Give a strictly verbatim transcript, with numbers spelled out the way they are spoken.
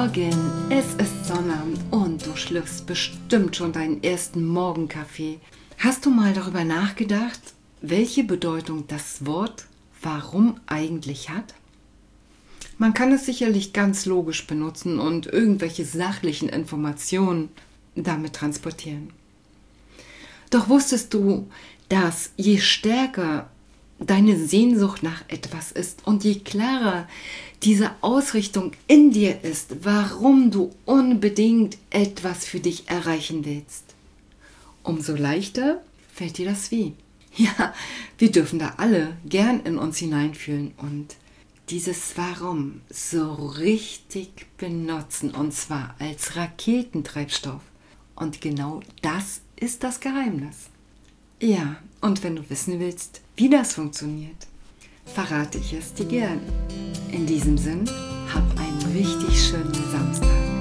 Morgen, es ist Sonnabend und du schlürfst bestimmt schon deinen ersten Morgenkaffee. Hast du mal darüber nachgedacht, welche Bedeutung das Wort warum eigentlich hat? Man kann es sicherlich ganz logisch benutzen und irgendwelche sachlichen Informationen damit transportieren. Doch wusstest du, dass je stärker deine Sehnsucht nach etwas ist und je klarer diese Ausrichtung in dir ist, warum du unbedingt etwas für dich erreichen willst, umso leichter fällt dir das wie. Ja, wir dürfen da alle gern in uns hineinfühlen und dieses Warum so richtig benutzen, und zwar als Raketentreibstoff. Und genau das ist das Geheimnis. Ja, und wenn du wissen willst, wie das funktioniert, verrate ich es dir gern. In diesem Sinn, hab einen richtig schönen Samstag.